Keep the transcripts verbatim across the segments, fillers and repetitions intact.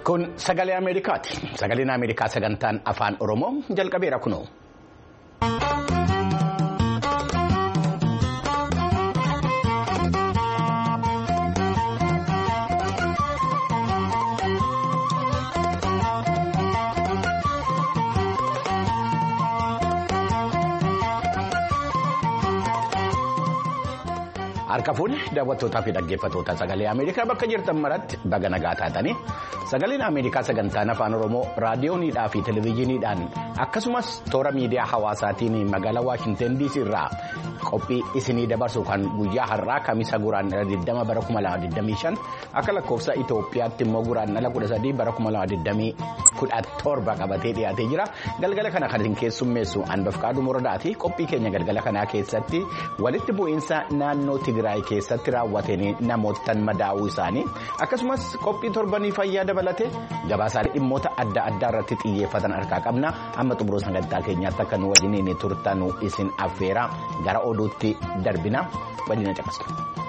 Kun sagalee Ameerikaati. Sagaleen Ameerikaa sagantaan afaan Oromoo jalqabeera kunoo. Harka fuudhe daawwattootaa fi dhaggeeffattoota sagalee Ameerikaa bakka jirtan maratti baga nagaa taatanii sagaleen Ameerikaa sagantaan afaan Oromoo raadiyooniidhaa fi televezyiiniidhaan akkasumas toora miidiyaa hawaasaatiin magaalaa Waashinten D C irraa qophii isinii dabarsu kan guyyaa har'aa kamisa guraandhala digdama bara kuma lama digdamii shan akka lakkoofsa Itoophiyaatti immoo guraandhala kudha sadii bara kuma lama digdamii kudha torba qabatee dhiyaatee jira. Galgala kana kan isin keessummeessu Anbafqaaduu Moradaati. Qophii keenya galgala kanaa keessatti walitti bu'iinsa naannoo Tigraay keessatti raawwateen namootaan madaa'uu isaanii akkasumas qophii torbanii fayyaa dabalatee gabaasaalee dhimmoota adda addaa irratti xiyyeeffatan harkaa qabna. Amma xumuroo sagantaa keenyaatti akka nu wajjiniin turtan isin affeera gara oduutti darbina waliin caqasaa.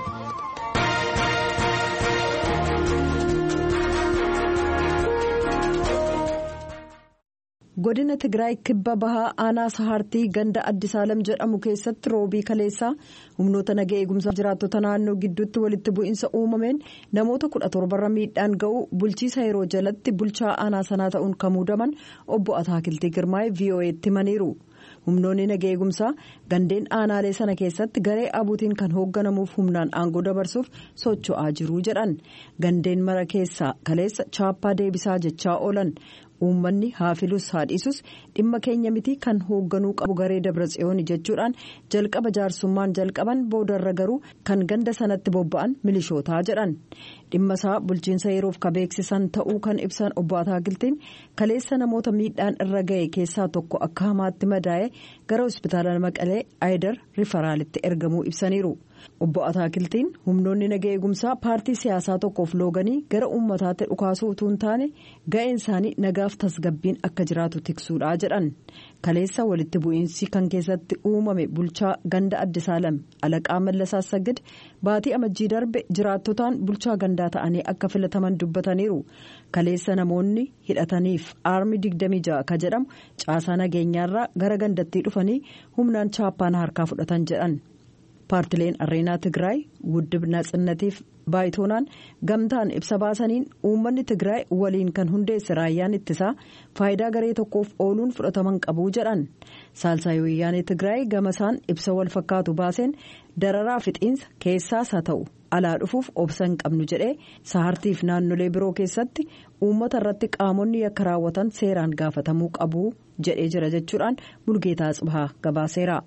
Godina Tigraay kibba bahaa aanaa sahartii ganda Addisaalam jedhamu keessatti roobii kaleessaa humnoota nagaa eegumsaa jiraattota naannoo gidduutti walitti bu'iinsa uumameen namoota kudha torbarra miidhaan ga'u bulchiisa yeroo jalatti bulchaa aanaa sanaa ta'uun kan muudaman obbo Ataakiltii Girmaay V O E'tti himaniiru. Humnoonni nagaa eegumsaa gandeen aanaalee sana keessatti garee abuutiin kan hoogganamuuf humnaan aangoo dabarsuuf socho'aa jiru jedhan. Gandeen mara keessaa kaleessa chaappaa deebisaa jechaa oolan. Uummanni haafilus haadhisus dhimma keenya miti kan hoogganuu qabu garee Dabratsiyoon jechuudhaan jalqaba jaarsummaan jalqaban boodarra garuu kan ganda sanatti bobba'an milishootaa jedhan. Dhimma isaa bulchiinsa yeroof ka beeksisan ta'uu kan ibsan obbo Ataakiltiin kaleessa namoota miidhaan irra ga'e keessaa tokko akka hamaatti madaa'e gara hospitaala Maqalee Aayidar Rifaraalitti ergamuu ibsaniiru. Obbo Ataakiltiin humnoonni nagaa eegumsaa paartii siyaasaa tokkoof looganii gara uummataatti dhukaasuu utuu hin taane ga'een isaanii nagaaf tasgabbiin akka jiraatu tiksuudha jedhan. Kaleessa walitti bu'iinsi kan keessatti uumame bulchaa ganda Addisaalam Alaqaa Mallasaa Sagid baatii amajjii darbe jiraattotaan bulchaa gandaa ta'anii akka filataman dubbataniiru. Kaleessa namoonni hidhataniif aarmii digdamii ja'a ka jedhamu caasaa nageenyaarraa gara gandattii dhufanii humnaan chaappaan harkaa fudhatan jedhan. Paartileen Areenaa Tigraay Wuddib Natsinnatiif Baayitoonaan gamtaan ibsa baasaniin uummanni Tigraay waliin kan hundeesse raayyaan ittisaa faayidaa garee tokkoof ooluun fudhataman qabu jedhan. Saalsaayii Wayyaanee Tigraay gamasaan ibsa wal fakkaatu baaseen dararaa fixiinsa keessaas haa ta'u alaa dhufuuf obsa hin qabnu jedhee sahartiif naannolee biroo keessatti uummata irratti qaamonni yakka raawwatan seeraan gaafatamuu qabu jedhee jira jechuudhaan Mulgeetaa Tsibahaa gabaaseera.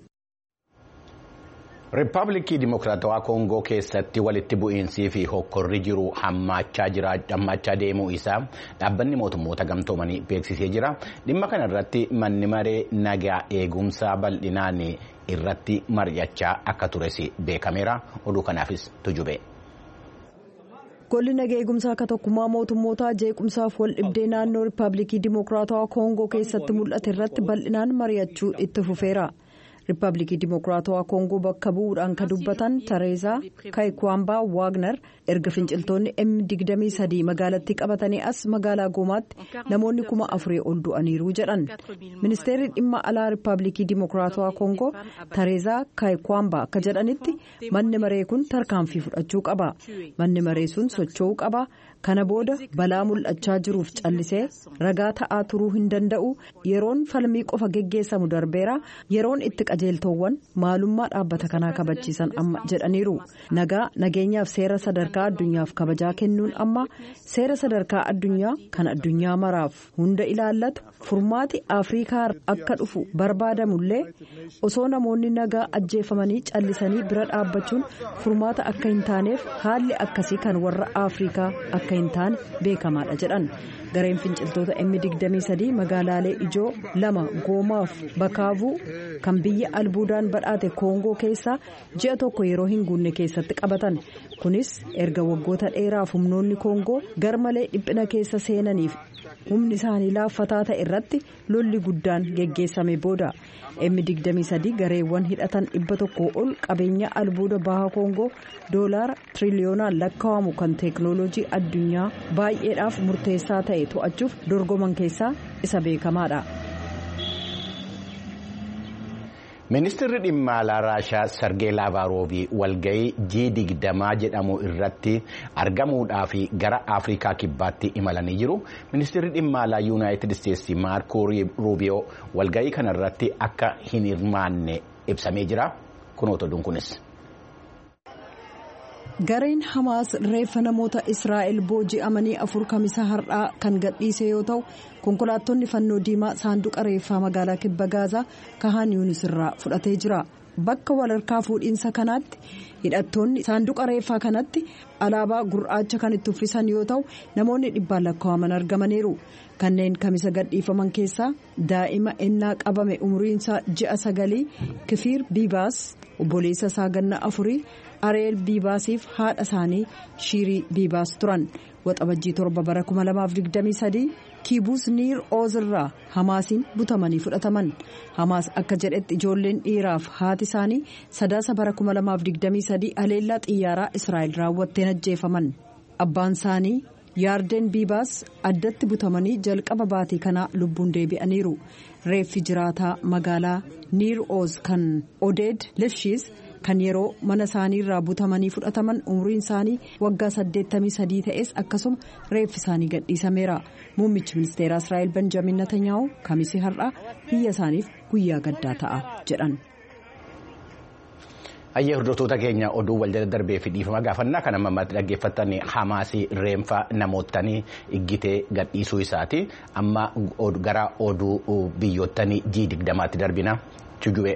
Riippaabilikii Dimokiraatawaa Koongoo keessatti walitti bu'iinsii fi hokkorri jiru hammaachaa jira hammaachaa deemuu isaa dhaabbanni mootummoota gamtoomanii beeksisee jira. Dhimma kana irratti manni maree nagaa eegumsaa bal'inaan irratti mari'achaa akka tures beekameera. Oduu kanaafis tujube. Golli nagaa eegumsaa akka tokkummaa mootummootaa jeequmsaaf wal dhibdee naannoo Riippaabilikii Dimokiraatawaa Koongoo keessatti mul'ate irratti bal'inaan mari'achuu itti fufeera. Riippaabilikii Dimokiraatawaa Koongoo bakka bu'uudhaan kan dubbatan Tareezaa Kaayikwambaa Waagner erga finciltoonni M digdamii sadii magaalattii qabatanii as magaalaa Goomaatti namoonni kuma afurii ol du'aniiru jedhan. Ministeerri dhimma alaa Riippaabilikii Dimokiraatawaa Koongoo Tareezaa Kaayikwambaa akka jedhanitti manni maree kun tarkaanfii fudhachuu qaba. Manni maree sun socho'uu qaba. Kana booda balaa mul'achaa jiruuf callisee ragaa ta'aa turuu hin danda'u. Yeroon falmii qofa geggeessamu darbeera. Yeroon itti qajeeltowwan maalummaa dhaabbata kanaa kabachiisan amma jedhaniiru. Nagaa nageenyaaf seera sadarkaa addunyaaf kabajaa kennuun amma seera sadarkaa addunyaa kan addunyaa maraaf hunda ilaallatu furmaati Afrikaa akka dhufu barbaadamullee osoo namoonni nagaa ajjeefamanii callisanii bira dhaabbachuun furmaata akka hin taaneef haalli akkasii kan warra Afrikaa akka hin taane beekamaadha jedhan. Gareen finciltoota M digdamii sadii magaalaalee ijoo lama Goomaaf Bakaavuu kan biyya albuudaan badhaate Koongoo keessaa ji'a tokko yeroo hin guunne keessatti qabatan. Kunis erga waggoota dheeraaf humnoonni Koongoo garmalee dhiphina keessa seenaniif humni isaanii laaffataa ta'e irratti lolli guddaan geggeessame booda. M digdamii sadii gareewwan hidhatan dhibba tokkoo ol qabeenya albuuda baha Koongoo doolaara tiriliyoonaan lakkaa'amu kan teeknooloojii addunyaa addunyaa baay'eedhaaf murteessaa ta'e to'achuuf dorgoman keessaa isa beekamaadha. Ministeerri dhimma alaa Raashaa Sergey Lavrov walgahii G digdama jedhamu irratti argamuudhaaf gara Afrikaa kibbaatti imalanii jiru. Ministeerri dhimma alaa Yuunaayitid Isteetsi Maarko Ruubiyoo walgahii kanarratti akka hin hirmaanne ibsamee jira. Kunoota dunkunis. Gareen Hamaas reeffa namoota Israa'el booji'amanii afur kamisa har'aa kan gadhiise yoo ta'u konkolaattonni fannoo diimaa saanduqa reeffaa magaalaa kibba Gaazaa Kahan Yuunis irraa fudhatee jira. Bakka walharkaa fuudhiinsa kanaatti hidhattoonni saanduqa reeffaa kanatti alaabaa gurraacha kan itti uffisan yoo ta'u namoonni dhibbaan lakkaa'aman argamaniiru. Kanneen kamisa gadhiifaman keessaa daa'ima ennaa qabame umriinsaa ji'a sagalii Kifiir Biibaas obboleessa isaa ganna afurii Areel Biibaasiif haadha isaanii Shiirii Biibaas turan. Waxabajjii torba bara kuma lamaaf digdamii sadii Kiibuus Niir Oozirraa Hamaasiin butamanii fudhataman. Hamaas akka jedhetti ijoolleen dhiiraaf haati isaanii sadaasa bara kuma lamaaf digdamii sadii haleellaa xiyyaaraa Israa'el raawwatteen ajjeefaman. Abbaan isaanii Yaardeen Biibaas addatti butamanii jalqaba baatii kanaa lubbuun deebi'aniiru. Reeffi jiraataa magaalaa Niir Ooz kan Odeed Lifshiis kan yeroo mana isaanii irraa butamanii fudhataman umriin isaanii waggaa saddeettamii sadii ta'es akkasuma reeffi isaanii gadhiisameera. Muummichi ministeeraa Israa'el Benjamin Netanyahu kamisa har'aa biyya isaaniif guyyaa gaddaa ta'a jedhan. Ayyee hordoftoota keenya oduu waljala darbee fi dhiifama gaafannaa kan ammatti dhaggeeffattan Hamaasii reeffa namootanii iggitee gadhiisuu isaati. Amma gara oduu biyyootanii G digdamaatti darbina Tujuwee.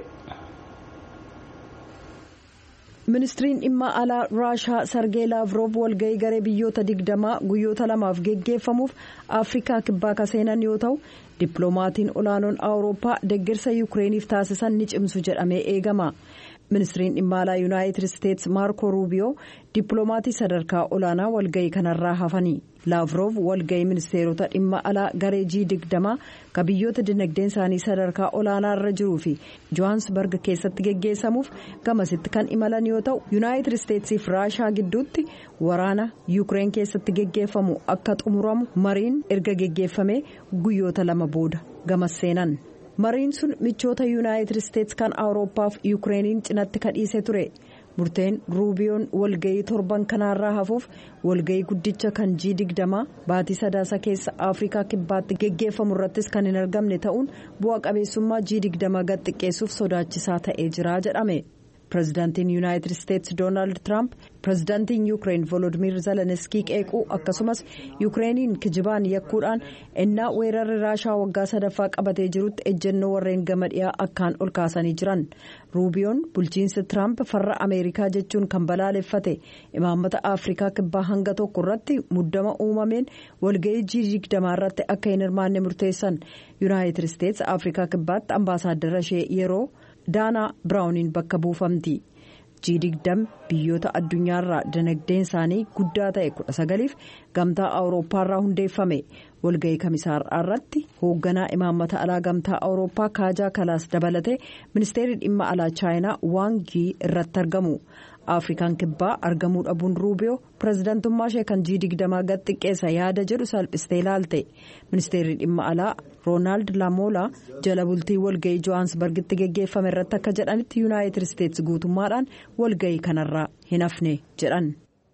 Ministiriin dhimma alaa Raashaa Sergey Lavrov walgahii garee biyyoota digdamaa guyyoota lamaaf geggeeffamuuf Afrikaa kibbaa ka seenan yoo ta'u dippiloomatiin olaanoon Awurooppaa deeggarsa Yukireeniif taasisan ni cimsu jedhamee eegama. Ministiriin dhimma alaa Yuunaayitid Isteetsi Maarko Ruubiyoo dippiloomatii sadarkaa olaanaa walgahii kanarraa hafanii. Lavrov walgahii ministeerota dhimma alaa garee G digdamaa ka biyyoota dinagdeen isaanii sadarkaa olaanaa irra jiruu fi Johannesburg keessatti geggeessamuuf gamasitti kan imalan yoo ta'u Yuunaayitid Isteetsii fi Raashaa gidduutti waraana Yukireen keessatti geggeeffamu akka xumuramu mariin erga geggeeffamee guyyoota lama booda gamas seenan. Mariin sun michoota Yuunaayitid Isteetsi kan Awurooppaaf Yukireeniin cinatti kadhiise ture. Murteen Ruubiyoon walgahii torban kanaarraa hafuuf walgahii guddicha kan G digdamaa baatii sadaasa keessa Afrikaa kibbaatti geggeeffamu irrattis kan hin argamne ta'uun bu'a qabeessummaa G digdamaa gad xiqqeessuuf sodaachisaa ta'ee jira jedhame. Pireezidaantiin Yuunaayitid Isteetsi Doonaald Tiraamp pireezidaantiin Yuukireen Volodimiir Zelenskii qeequu akkasumas Yuukireeniin kijibaan yakkuudhaan ennaa weerarri Raashaa waggaa sadaffaa qabatee jirutti ejjennoo warreen gama dhiyaa akkaan ol kaasanii jiran. Ruubiyoon bulchiinsi Tiraamp farra Ameerikaa jechuun kan balaaleffate imaammata Afrikaa kibbaa hanga tokko irratti muddama uumameen walgahii G digdamaa irratti akka hin hirmaanne murteessan. Yuunaayitid Isteetsi Afrikaa kibbaatti ambaasaaddara ishee yeroo Daanaa Biraawuniin bakka buufamti. G digdam biyyoota addunyaarraa dinagdeen isaanii guddaa ta'e kudha sagaliif gamtaa Awurooppaarraa hundeeffame. Walgahii kamisaa irratti hoogganaa imaammata alaa gamtaa Awurooppaa Kaajaa Kalaas dabalatee ministeerri dhimma alaa Chaayinaa Waang Yi irratti argamu. Afrikaan kibbaa argamuu dhabuun Ruubiyoo pireezidaantummaa ishee kan G digdamaa gad xiqqeessa yaada jedhu salphistee ilaalte. Ministeerri dhimma alaa Roonaald Lamoolaa jala bultii walgahii Johannesburgitti geggeeffame irratti akka jedhanitti Yuunaayitid Isteetsi guutummaadhaan walgahii kanarraa hin hafne jedhan.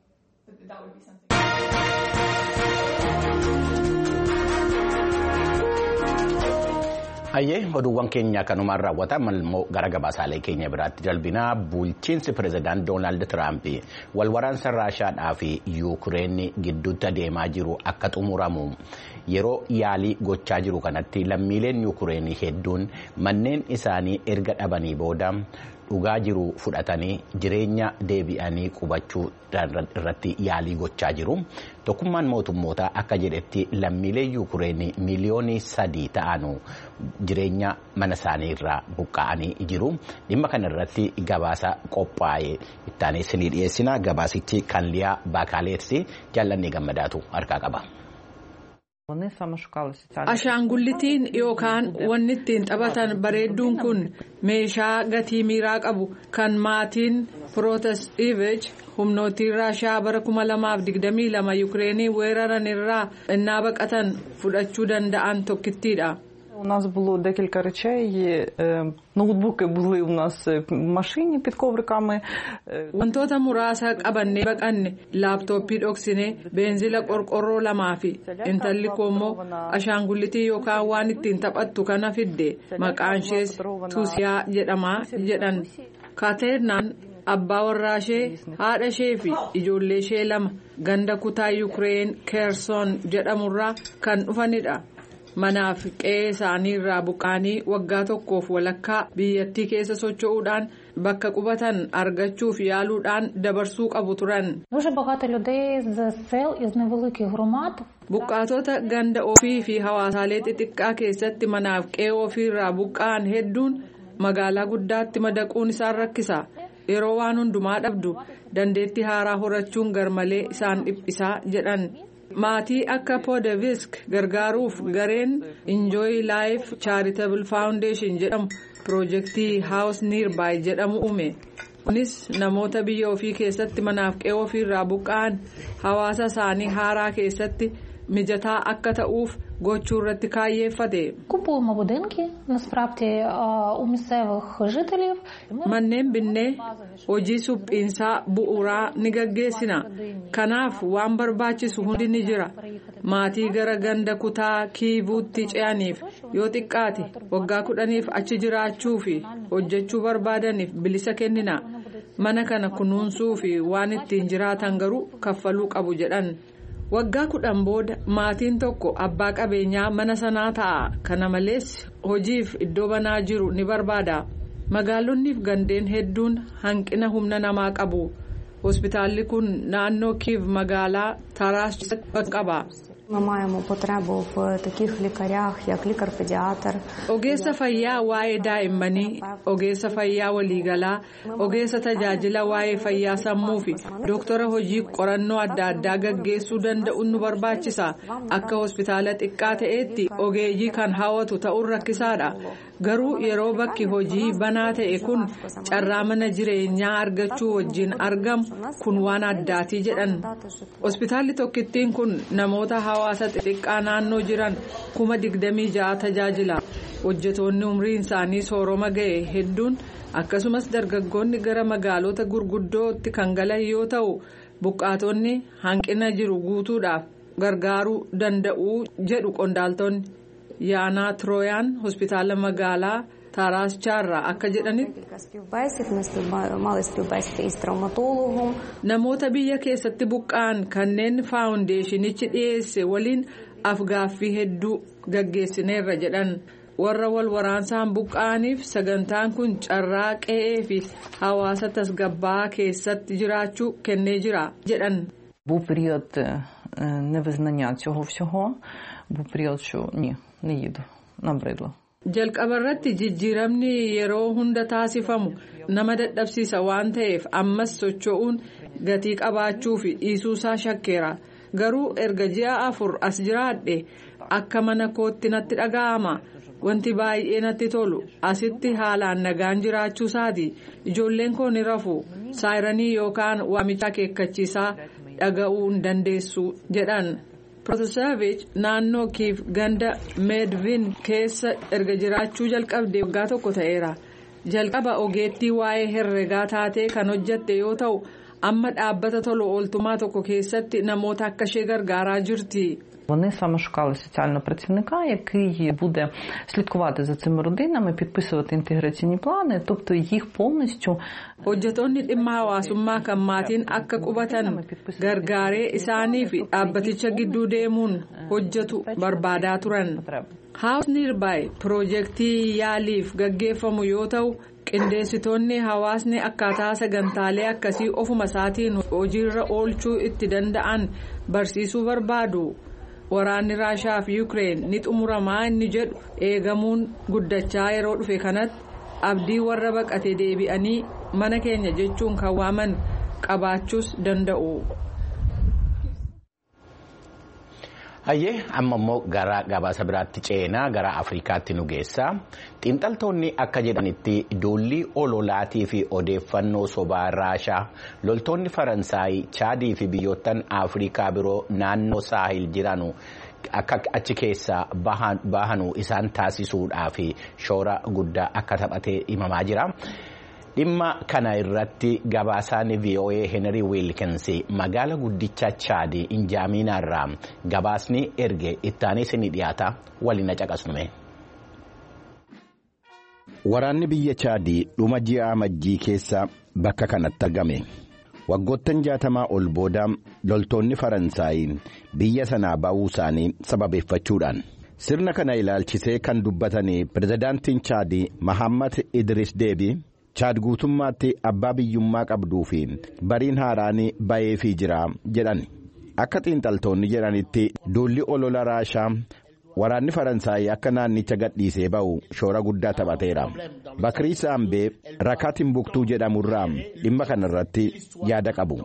Hayyee oduuwwan keenya kanumaan raawwataman immoo gara gabaasaalee keenya biraatti darbinaa bulchiinsi pireezidaant Doonaald Tiraamp wal waraansa Raashaadhaa fi Yuukireen gidduutti adeemaa jiru akka xumuramu yeroo yaalii gochaa jiru kanatti lammiileen Yuukireen hedduun manneen isaanii erga dhabanii booda dhugaa jiru fudhatanii jireenya deebi'anii qubachuu irratti yaalii gochaa jiru. Tokkummaan mootummootaa akka jedhetti lammiilee Yuukireen miliyoonii sadii ta'anu jireenya mana isaanii irraa buqqa'anii jiru. Dhimma kana irratti gabaasa qophaa'e ittaanee isinii dhiyeessina. Gabaasichi kan Liyaa Baakaaleetti jaallannee gammadaatu harkaa qaba. Ashaangullitiin yookaan wanni ittiin taphatan bareedduun kun meeshaa gatii miiraa qabu kan maatiin Protasevich humnootii Raashaa bara kuma lamaaf digdamii lama Yuukireenii weeraran irraa innaa baqatan fudhachuu danda'an tokkittiidha. У нас було декілька речей. Ноутбуки були у нас в машині під ковриками. Wantoota muraasa qabannee baqanne laaptooppii dhoksine beenzila qorqorroo lamaa fi intalli koommoo ashaangullitii yookaan waan ittiin taphattu kana fidde maqaan ishees Tuusiyaa jedhamaa jedhan. Kaaterinaan abbaa warraa ishee haadha ishee fi ijoollee ishee lama ganda kutaa Yuukireen Keerson jedhamurraa kan dhufanidha. Manaaf qe'ee isaanii irraa buqqaanii waggaa tokkoof walakkaa biyyattii keessa socho'uudhaan bakka qubatan argachuuf yaaluudhaan dabarsuu qabu turan. Buqqaatota ganda ofii fi hawaasaalee xixiqqaa keessatti manaaf qe'ee ofii irraa buqqa'an hedduun magaalaa guddaatti madaquun isaan rakkisa. Yeroo waan hundumaa dhabdu dandeettii haaraa horachuun garmalee isaan dhiphisaa jedhan. Maatii akka Podevisk gargaaruuf gareen Enjoy Life Charitable Foundation jedhamu piroojeektii House Nearby jedhamu uume. Kunis namoota biyya ofii keessatti manaaf qe'ee ofii irraa buqqa'an hawaasa isaanii haaraa keessatti mijataa akka ta'uuf gochuu irratti kaayyeeffate. Manneen binnee hojii suphiinsaa bu'uuraa ni gaggeessina. Kanaaf waan barbaachisu hundi ni jira. Maatii gara ganda kutaa kiivuutti ce'aniif yoo xiqqaate waggaa kudhaniif achi jiraachuu fi hojjechuu barbaadaniif bilisa kennina. Mana kana kunuunsuu fi waan ittiin jiraatan garuu kaffaluu qabu jedhan. Waggaa kudhan booda maatiin tokko abbaa qabeenyaa mana sanaa ta'a. Kana malees hojiif iddoo banaa jiru ni barbaada. Magaalonniif gandeen hedduun hanqina humna namaa qabu. Hospitaalli kun naannoo Kiiv magaalaa Taraas qaba. Ogeessa fayyaa waa'ee daa'immanii, ogeessa fayyaa waliigalaa, ogeessa tajaajila waa'ee fayyaa sammuu fi doktara hojii qorannoo adda addaa gaggeessuu danda'u nu barbaachisa. Akka hospitaala xiqqaa ta'etti ogeeyyii kan hawwatu ta'uun rakkisaadha. Garuu yeroo bakki hojii banaa ta'e kun carraa mana jireenyaa argachuu wajjin argamu kun waan addaatii jedhan. Hospitaalli tokkittiin kun namoota hawaasa xixiqqaa naannoo jiran kuma digdamii ja'a tajaajila. Hojjetoonni umriin isaanii sooroma ga'e hedduun akkasumas dargaggoonni gara magaalota gurguddootti kan galan yoo ta'u buqqaatonni hanqina jiru guutuudhaaf gargaaruu danda'u jedhu qondaaltonni. Yaanaa Tirooyaan hospitaala magaalaa Taraas Chaarraa akka jedhanitti namoota biyya keessatti buqqa'an kanneen faawundeeshinichi dhiyeesse waliin afgaaffii hedduu gaggeessineerra jedhan. Warra wal waraansaan buqqa'aniif sagantaan kun carraa qe'ee fi hawaasa tasgabbaa'aa keessatti jiraachuu kennee jira jedhan. Був період невизнання цього всього, був період, що ні, не їду, набридло. Jalqaba irratti jijjiiramni yeroo hunda taasifamu nama dadhabsiisa waan ta'eef ammas socho'uun gatii qabaachuu fi dhiisuusaa shakkeera. Garuu erga ji'a afur as jiraadhe akka mana kootti natti dhaga'ama. Wanti baay'ee natti tolu asitti haalaan nagaan jiraachuusaati. Ijoolleen koo ni rafu. Saayiranii yookaan waamicha akeekkachiisaa dhaga'uu hin dandeessu jedhan. Protasevich naannoo Kiiv ganda Medvin keessa erga jiraachuu jalqabde waggaa tokko ta'eera. Jalqaba ogeettii waa'ee herregaa taatee kan hojjette yoo ta'u amma dhaabbata tola ooltummaa tokko keessatti namoota akka ishee gargaaraa jirti. Вони саме шукали соціального працівника, який буде слідкувати за цими родинами, підписувати інтеграційні плани, тобто їх повністю. Hojjetoonni dhimma hawaasummaa kan maatiin akka qubatan gargaaree isaanii fi dhaabbaticha gidduu deemuun hojjetu barbaadaa turan. House Nearby piroojeektii yaaliif gaggeeffamu yoo ta'u qindeessitoonni hawaasni akkaataa sagantaalee akkasii ofuma isaatiin hojiirra oolchuu itti danda'an barsiisuu barbaadu. Waraanni Raashaa fi Yuukireen ni xumuramaa inni jedhu eegamuun guddachaa yeroo dhufe kanatti abdii warra baqate deebi'anii mana keenya jechuun kan waaman qabaachuus danda'u. Hayyee amma immoo gara gabaasa biraatti ceenaa gara Afrikaatti nu geessa. Xiinxaltoonni akka jedhanitti duulli ololaatii fi odeeffannoo sobaa Raashaa loltoonni Faransaay, Chaadii fi biyyoottan Afrikaa biroo naannoo Saahil jiranu akka achi keessaa bahanu isaan taasisuudhaaf shoora guddaa akka taphatee himamaa jira. Dhimma kana irratti gabaasaan V O A Henry Wilkins magaala guddicha Chaad Injaaminaa irraa gabaasni erge ittaanee ni dhiyaata waliin caqasnume. Waraanni biyya Chaad dhuma ji'a amajjii keessa bakka kanatti argame. Waggoottan jaatamaa ol booda loltoonni Faransaay biyya sanaa ba'uu isaanii sababeeffachuudhaan sirna kana ilaalchisee kan dubbatanii pirezidaantiin Chaad Mahammad Idris Deebi Chaad guutummaatti abbaa biyyummaa qabduu fi bariin haaraan ba'eefii jira jedhan. Akka xiinxaltoonni jedhanitti duulli olola Raashaa waraanni Faransaay akka naannicha gadhiisee ba'u shoora guddaa taphateera. Bakrii Saambee Rakaa Timbuktuu jedhamurraa dhimma kanarratti yaada qabu.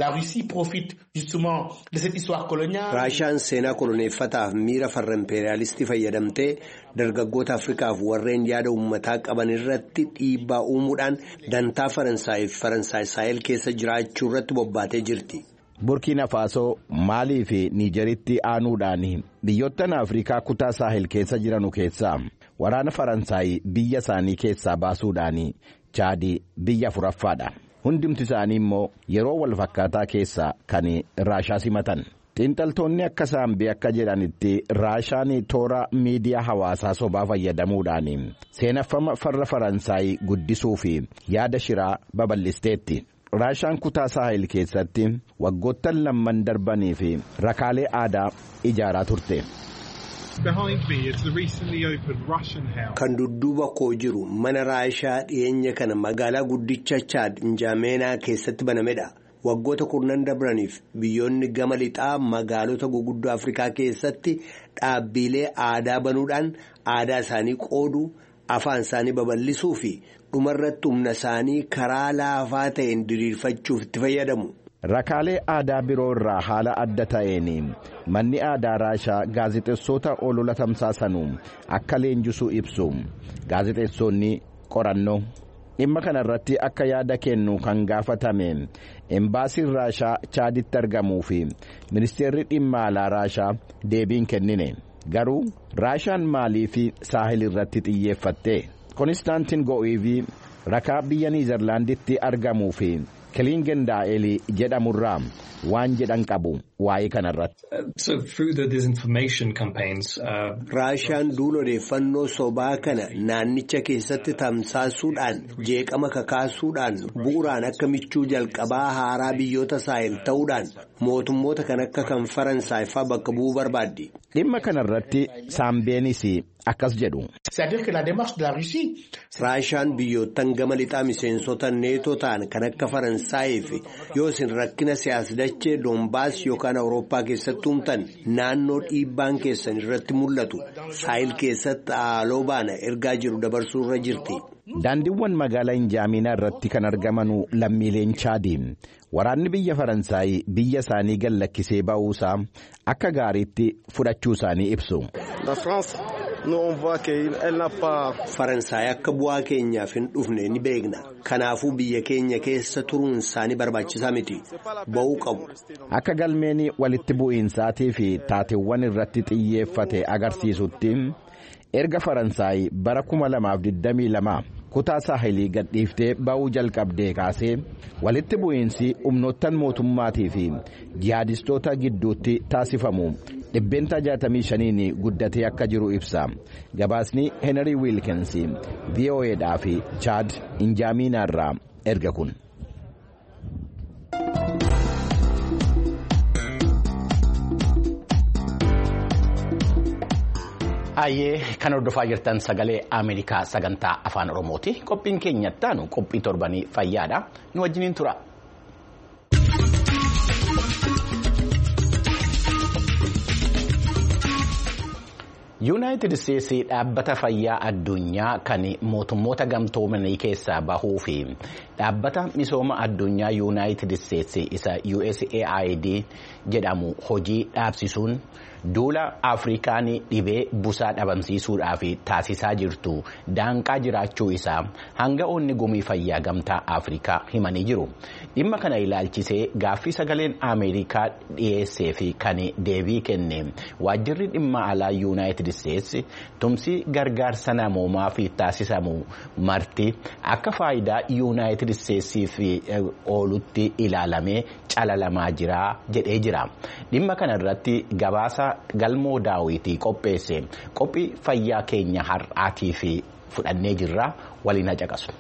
Raashaan seenaa koloneeffataaf miira farra impeeriyaalistii fayyadamtee dargaggoota Afrikaaf warreen yaada uummataa qaban irratti dhiibbaa uumuudhaan dantaa Faransaayif Faransaay Saahel keessa jiraachuu irratti bobbaatee jirti. Burkiina Faasoo, Maalii fi Niijeritti aanuudhaan biyyoottan Afrikaa kutaa Saahel keessa jiranu keessaa waraana Faransaay biyya isaanii keessaa baasuudhaan Chaad biyya afuraffaadha. Hundumti isaanii immoo yeroo wal fakkaataa keessa kan Raashaa simatan. Xiinxaltoonni akka Saambee akka jedhanitti Raashaan toora miidiyaa hawaasaa sobaa fayyadamuudhaan seenaffama farra Faransaay guddisuu fi yaada shiraa babal'isteetti. Raashaan kutaa Saahel keessatti waggoottan lamman darbanii fi rakaalee aadaa ijaaraa turte. Kan dudduuba koo jiru mana Raashaa dhiyeenya kana magaalaa guddicha Chaad Injaameenaa keessatti banamedha. Waggoota kurnan dabraniif biyyoonni gama lixaa magaalota guguddoo Afrikaa keessatti dhaabbilee aadaa banuudhaan aadaa isaanii qooduu, afaan isaanii babal'isuu fi dhumarratti humna isaanii karaa laafaa ta'een diriirfachuuf itti fayyadamu. Rakaalee aadaa biroo irraa haala adda ta'een manni aadaa Raashaa gaazexeessota olola tamsaasanuu akka leenjisuu ibsu. Gaazexeessonni qorannoo dhimma kanarratti akka yaada kennu kan gaafatame embaasiin Raashaa Chaaditti argamuu fi ministeerri dhimma alaa Raashaa deebiin kennine. Garuu Raashaan Maalii fi Saahil irratti xiyyeeffatte. Konstaantin Go'iivii rakaa biyya Niizerlaanditti argamuu fi Kilingen Daa'el jedhamurraa waan jedhan qabu waa'ee kanarratti. Raashaan duula odeeffannoo sobaa kana naannicha keessatti tamsaasuudhaan jeeqama kakaasuudhaan bu'uuraan akka michuu jalqabaa haaraa biyyoota Saahel ta'uudhaan mootummoota kan akka kan Faransaay fa'aa bakka bu'uu barbaaddi. Dhimma kanarratti Saambeenis akkas jedhu. Raashaan biyyoottan gama lixaa miseensota neetoo ta'an kan akka Faransaayii fi yoo isin rakkina siyaas-dachee Doombaas yookaan Awurooppaa keessatti uumtan naannoo dhiibbaan keessan irratti mul'atu Saahil keessatti haaloo baana ergaa jiru dabarsuu irra jirti. Daandiiwwan magaalaa Injaaminaa irratti kan argamanu lammiileen Chaadiin waraanni biyya Faransaay biyya isaanii gallakkisee ba'uusaa akka gaariitti fudhachuu isaanii ibsu. Faransaay akka bu'aa keenyaaf hin dhufne ni beekna. Kanaafuu biyya keenya keessa turuun isaanii barbaachisaa miti. Ba'uu qabu. Akka galmeen walitti bu'iinsaatii fi taateewwan irratti xiyyeeffate agarsiisutti erga Faransaay bara kuma lamaaf digdamii lama kutaa Saahilii gadhiiftee ba'uu jalqabdee kaasee walitti bu'iinsi humnoottan mootummaatii fi jihaadistoota gidduutti taasifamu dhibbeenta jaatamii shaniin guddatee akka jiru ibsa. Gabaasni Henry Wilkins V O A'dhaa fi Chaad Injaaminaa irraa erga kun. Ayyee kan hordofaa jirtan sagalee Ameerikaa sagantaa afaan Oromooti. Qophiin keenya ittaanu qophii torbanii fayyaadha. Nu wajjiniin tura. Yuunaayitid Isteetsii dhaabbata fayyaa addunyaa kan mootummoota gamtoomanii keessaa bahuu fi dhaabbata misooma addunyaa Yuunaayitid Isteetsii isa U S A I D jedhamu hojii dhaabsisuun duula Afrikaan dhibee busaa dhabamsiisuudhaaf taasisaa jirtu daanqaa jiraachuu isaa hanga'oonni gumii fayyaa gamtaa Afrikaa himanii jiru. Dhimma kana ilaalchisee gaaffii sagaleen Ameerikaa dhiyeessee fi kan deebii kenne waajjirri dhimma alaa Yuunaayitid Isteetsi tumsi gargaarsa namoomaa fi taasisamu marti akka faayidaa Yuunaayitid Isteetsiif oolutti ilaalamee calalamaa jira jedhee jira. Dhimma kana irratti gabaasa galmoo daawwitii qopheesse qophii fayyaa keenya har'aatii fi fudhannee jirra waliin haqaqasu.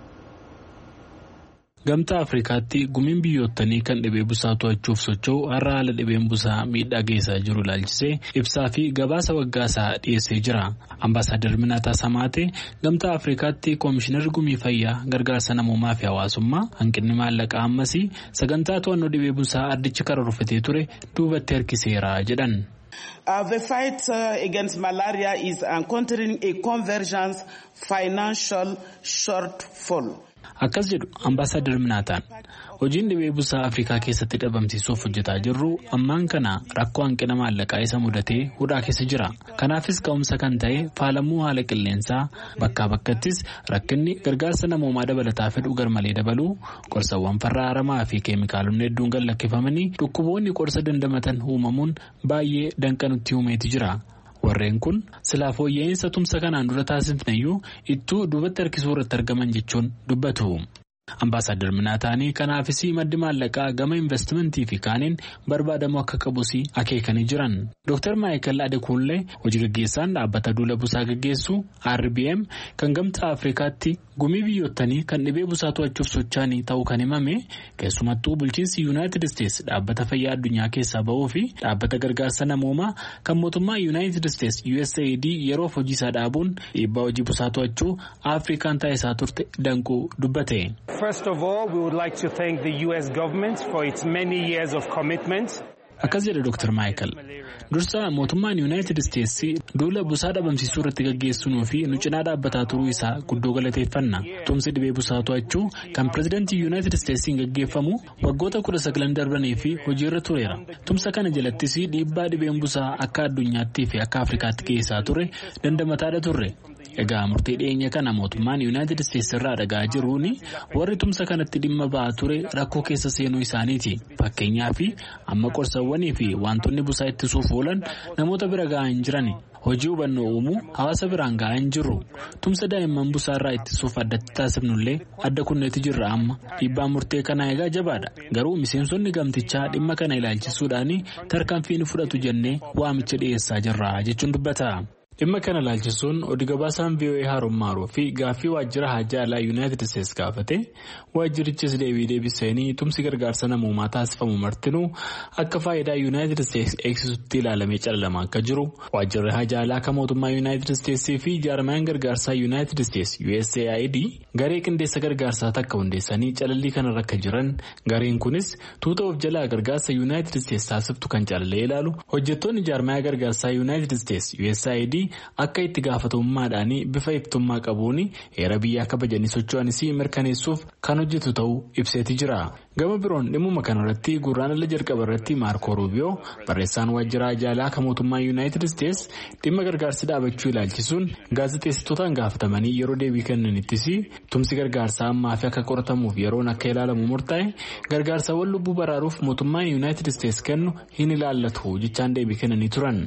Gamtaa Afrikaatti gumiin biyyootanii kan dhibee busaa to'achuuf socho'u har'a haala dhibeen busaa miidhaa geessaa jiru ilaalchisee ibsaa fi gabaasa waggaasaa dhiyeessee jira. Ambaasaadar Minaataa Samaatee Gamtaa Afrikaatti koomishinarri gumii fayyaa gargaarsa namoomaa fi hawaasummaa hanqinni maallaqaa ammasii sagantaa to'annoo dhibee busaa addichi karoorfatee ture duubatti harkiseera jedhan. Uh, the fight uh, against malaria is encountering a convergence financial shortfall. Akkas jedhu ambaasaadar Minaataan hojiin dhibee busaa Afrikaa keessatti dhabamsiisuuf hojjetaa jirru ammaan kana rakkoo hanqina maallaqaa isa mudatee hudhaa keessa jira. Kanaafis ka'umsa kan ta'e faalamuu haala qilleensaa bakkaa bakkattis rakkinni gargaarsa namoomaa dabalataa fedhu garmalee dabaluu qorsawwan farra aramaa fi keemikaalonni hedduun gad lakkifamanii dhukkuboonni qorsa dandamatan uumamuun baay'ee danqanutti uumeeti jira. Warreen kun silaa fooyya'insa tumsa kanaan dura taasifneyyuu ittuu duubatti harkisuu irratti argaman jechuun dubbatu. Ambaasaadar Minaataanii kanaafis maddi maallaqaa gama investimentii fi kaaniin barbaadamu akka qabus akeekanii jiran. Dooktar Maayikal Adekunlee hojii gaggeessaan dhaabbata duula busaa gaggeessu R B M kan gamtaa Afrikaatti gumii biyyootanii kan dhibee busaa to'achuuf sochaanii ta'uu kan himame keessumattuu bulchiinsi Yuunaayitid Isteetsi dhaabbata fayyaa addunyaa keessaa ba'uu fi dhaabbata gargaarsa namoomaa kan mootummaa Yuunaayitid Isteetsi U S A I D yeroof hojii isaa dhaabuun dhiibbaa hojii busaa to'achuu Afrikaan taasisaa turte danquu dubbate. First of all, we would like to thank the U S government for its many years of commitment. Akkas jedhe Dooktar Maayikal. Dursa mootummaan Yuunaayitid Isteetsi duula busaa dhabamsiisuu irratti gaggeessunuu fi nu cinaa dhaabbataa turuu isaa guddoo galateeffanna. Tumsi dhibee busaa to'achuu kan pirezidaantii Yuunaayitid Isteetsiin gaggeeffamu waggoota kudha sagalan darbanii fi hojiirra tureera. Tumsa kana jalattis dhiibbaa dhibeen busaa akka addunyaattii fi akka Afrikaatti keessaa ture dandamataadha turre. Egaa murtee dhiyeenya kana mootummaan Yuunaayitid Isteetsi irraa dhagaa jiruun warri tumsa kanatti dhimma ba'aa ture rakkoo keessa seenuu isaaniiti. Fakkeenyaaf amma qorsawwanii fi wantoonni busaa ittisuuf oolan namoota bira ga'aa hin jiran. Hojii hubannoo uumuu hawaasa biraan ga'aa hin jirru. Tumsa daa'imman busaa irraa ittisuuf addatti taasifnullee adda kunneeti jirra amma. Dhiibbaan murtee kanaa egaa jabaadha. Garuu miseensonni gamtichaa dhimma kana ilaalchisuudhaan tarkaanfii fudhatu jennee waamicha dhiyeessaa jirra jechuun dubbata. Dhimma kana ilaalchisuun oduu gabaasaan V O A Haroon Maaroo fi gaaffii waajjira haajaa alaa Yuunaayitid Isteetsi gaafate waajjirichis deebii deebisanii tumsi gargaarsa namoomaa taasifamu martinuu akka faayidaa Yuunaayitid Isteetsi eegsisutti ilaalamee calalamaa akka jiru waajjirri haajaa alaa kan mootummaa Yuunaayitid Isteetsii fi jaarmayaan gargaarsaa Yuunaayitid Isteetsi U S A I D garee qindeessa gargaarsaa takka hundeessanii calallii kanarra akka jiran gareen kunis tuuta of jalaa gargaarsa Yuunaayitid Isteetsi taasiftu kan calalee ilaalu hojjettoonni jaarmayaa gargaarsaa Yuunaayitid Isteetsi U S A I D akka itti gaafatamummaadhaan bifa iftummaa qabuun heera biyyaa kabajanii socho'anis mirkaneessuuf kan hojjetu ta'uu ibseeti jira. Gama biroon dhimmuma kanarratti gurraandhala jalqaba irratti Maarko Ruubiyoo barreessaan waajjira haajaa alaa kan mootummaa Yuunaayitid Isteetsi dhimma gargaarsi dhaabachuu ilaalchisuun gaazexeessitootaan gaafatamanii yeroo deebii kennanittis tumsi gargaarsaa ammaa fi akka qoratamuuf yeroon akka ilaalamu murtaa'e gargaarsawwan lubbuu baraaruuf mootummaan Yuunaayitid Isteetsi kennu hin ilaallatu jechaan deebii kennanii turan.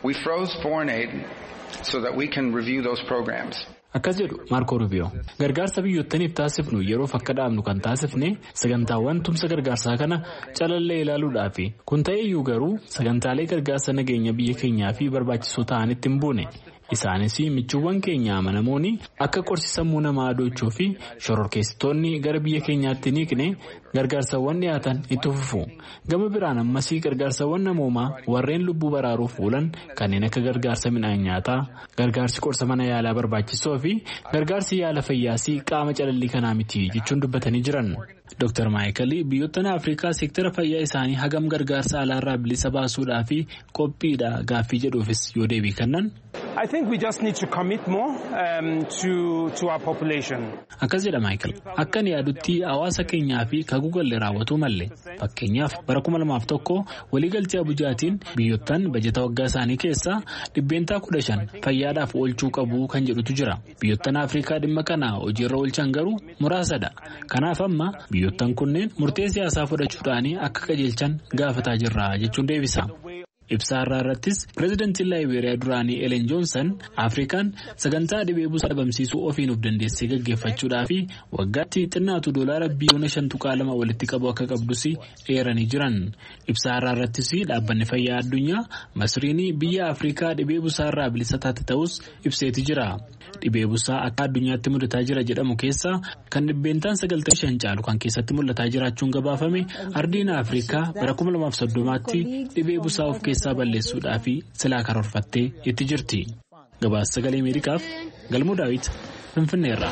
So that we can review those programs. Akkas jedhu Maarko Ruubiyoo gargaarsa biyyootaniif taasifnu yeroof akka dhaabnu kan taasifne sagantaawwan tumsa gargaarsaa kana calallee ilaaluudhaafi kun ta'eyyuu garuu sagantaalee gargaarsa nageenya biyya keenyaa fi barbaachisoo ta'anitti hin buune. Isaanis michuuwwan keenya amanamoonni akka qorsi sammuu namaa adochuu fi shororkeessitoonni gara biyya keenyaatti niqne gargaarsawwan dhiyaatan itti fufu. Gama biraan ammas gargaarsawwan namoomaa warreen lubbuu baraaruuf oolan kanneen akka gargaarsa midhaan nyaataa, gargaarsi qorsa mana yaalaa barbaachisoo fi gargaarsi yaala fayyaasii qaama calallii kanaa miti jechuun dubbatanii jiran. Dooktar Maayikal biyyoottan Afrikaa seektara fayyaa isaanii hagam gargaarsa alaarraa bilisa baasuudhaa fi qophiidha gaaffii jedhuufis yoo deebii kennan. I think we just need to commit more um, to to our population. Akkas jedha Michael. Akka inni yaadutti hawaasa keenyaa fi kagugalle raawwatu malee. Fakkeenyaaf bara kuma lamaaf tokko waliigaltee Abujaatiin biyyottan bajeta waggaa isaanii keessaa dhibbeentaa kudha shan fayyaadhaaf oolchuu qabu kan jedhutu jira. Biyyottan Afrikaa dhimma kana hojiirra oolchan garuu muraasadha. Kanaaf amma biyyottan kunneen murtee siyaasaa fudhachuudhaan akka qajeelchan gaafataa jirra jechuun deebisa. Ibsaa irraa irrattis pireezidantiin Laayibeeriyaa duraanii Ellen Johnson Afrikaan sagantaa dhibee busaa dhabamsiisuu ofiin of dandeessee gaggeeffachuudhaa fi waggaatti xinnaatu doolaara biliyoona shan tuqaa lama walitti qabu akka qabdus eeranii jiran. Ibsaa irraa irrattis dhaabbanni fayyaa addunyaa Masriin biyya Afrikaa dhibee busaa irraa bilisa taate ta'us ibseeti jira. Dhibee busaa akka addunyaatti mudataa jira jedhamu keessaa kan dhibbeentaan sagaltamii shan caalu kan keessatti mul'ataa jiraachuun gabaafame ardiin Afrikaa bara kuma lamaaf soddomaatti dhibee busaa of keessaa balleessuudhaa fi silaa karoorfattee itti jirti. Gabaasa sagalee Ameerikaaf Galmuu Daawit Finfinneerraa.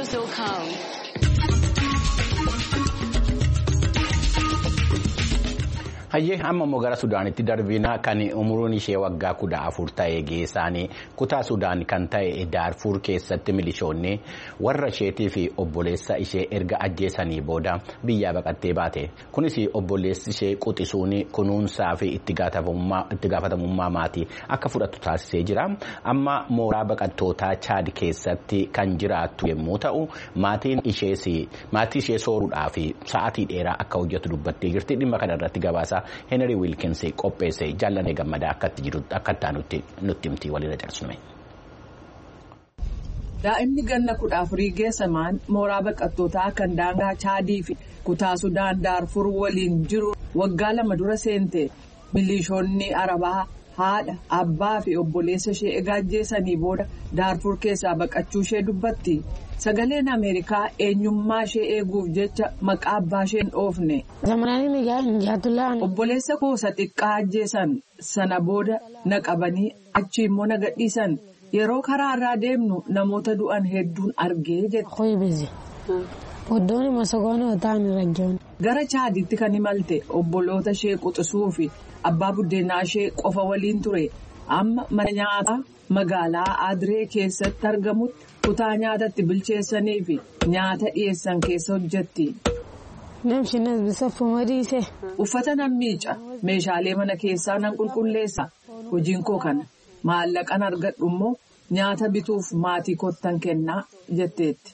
Hayyee amma immoo gara Sudaanitti darbina kan umuriin ishee waggaa kudha afur ta'e geessaanii kutaa Sudaan kan ta'e Daarfuur keessatti milishoonni warra isheetii fi obboleessa ishee erga ajjeesanii booda biyyaa baqattee baate. Kunis obboleessi ishee quxisuun kunuunsaa fi itti gaafatamummaa maatii akka fudhatu taasisee jira. Amma mooraa baqattootaa Chaad keessatti kan jiraattu yommuu ta'u maatiin ishees maatii ishee sooruudhaaf sa'aatii dheeraa akka hojjetu dubbattee jirti. Dhimma kana irratti gabaasa Henry Wilkins qopheesse jaallanee gammadaa akkatti jiru akkattaa nutti nutti himti walirra cabsume. Daa'imni ganna kudha afurii geessamaan mooraa baqattootaa kan daangaa Chaadii fi kutaa Sudaan Daarfur waliin jiru waggaa lama dura seente. Milishoonni Arabaa haadha abbaa fi obboleessa ishee egaa ajjeesanii booda Daarfur keessaa baqachuu ishee dubbatti. Sagaleen Ameerikaa eenyummaa ishee eeguuf jecha maqaa abbaa ishee hin dhoofne. Obboleessa koosa xiqqaa ajjeesan sana booda na qabanii achi immoo na gadhiisan. Yeroo karaa irraa deemnu namoota du'an hedduun argee jette. Gara Chaaditti kan imalte obboloota ishee quxisuu fi abbaa buddeenaa ishee qofa waliin ture. Amma mana nyaataa magaalaa Adiree keessatti argamutti kutaa nyaatatti bilcheessanii fi nyaata dhiyeessan keessa hojjetti. Uffata nan miica, meeshaalee mana keessaa nan qulqulleessa. Hojiin koo kana maallaqan argadhu immoo nyaata bituuf maatii kottan kennaa jetteetti.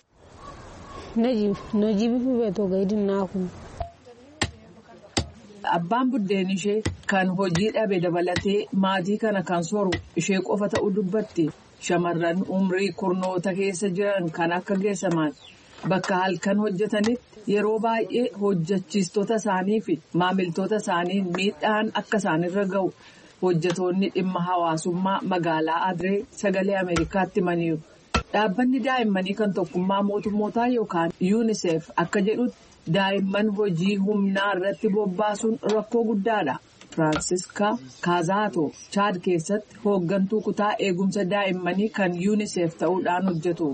Abbaan buddeen ishee kan hojii dhabe dabalatee maatii kana kan soru ishee qofa ta'uu dubbatti. Shamarran umrii kurnoota keessa jiran kan akka geessaman bakka halkan hojjetanitti yeroo baay'ee hojjechiistota isaanii fi maamiltoota isaanii miidhaan akka isaanirra ga'u hojjetoonni dhimma hawaasummaa magaalaa Adiree sagalee Ameerikaatti himaniiru. Dhaabbanni daa'immanii kan tokkummaa mootummootaa yookaan UNICEF akka jedhutti daa'imman hojii humnaa irratti bobbaasuun rakkoo guddaadha. Francisca Kazaato Chaad keessatti hooggantuu kutaa eegumsa daa'immanii kan UNICEF ta'uudhaan hojjetu.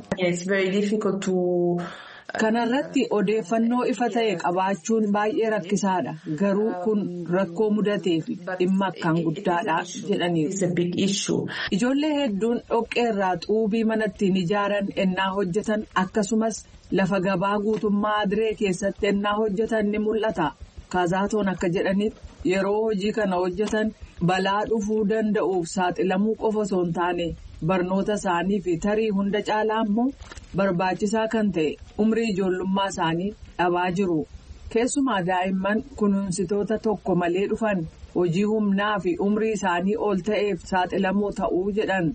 Kanarratti odeeffannoo ifa ta'e qabaachuun baay'ee rakkisaadha. Garuu kun rakkoo mudatee fi dhimma akkaan guddaadha jedhaniiru. Ijoollee hedduun dhoqqee irraa xuubii mana ittiin ijaaran ennaa hojjetan akkasumas lafa gabaa guutummaa Adiree keessatti ennaa hojjetan ni mul'ata. Kazaatoon akka jedhanitti yeroo hojii kana hojjetan balaa dhufuu danda'uuf saaxilamuu qofa osoo hin taane barnoota isaanii fi tarii hunda caalaa immoo barbaachisaa kan ta'e umrii ijoollummaa isaanii dhabaa jiru. Keessumaa daa'imman kunuunsitoota tokko malee dhufan hojii humnaa fi umrii isaanii ol ta'eef saaxilamoo ta'uu jedhan.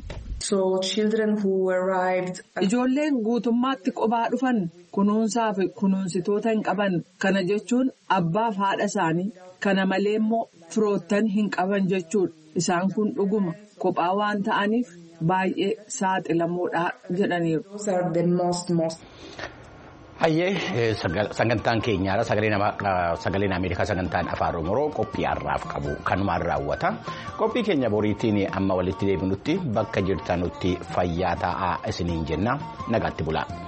Ijoolleen guutummaatti kophaa dhufan kunuunsaa fi kunuunsitoota hin qaban. Kana jechuun abbaaf haadha isaanii kana malee immoo firoottan hin qaban jechuudha. Isaan kun dhuguma kophaa waan ta'aniif baay'ee saaxilamoodha jedhaniiru. Hayyee sagantaan keenyaadha sagaleen Ameerikaa sagantaan afaan Oromoo qophii har'aaf qabu kanumaan raawwata. Qophii keenya boriitiin amma walitti deebinutti bakka jirtanutti fayyaa ta'aa isiniin jenna nagaatti bulaa.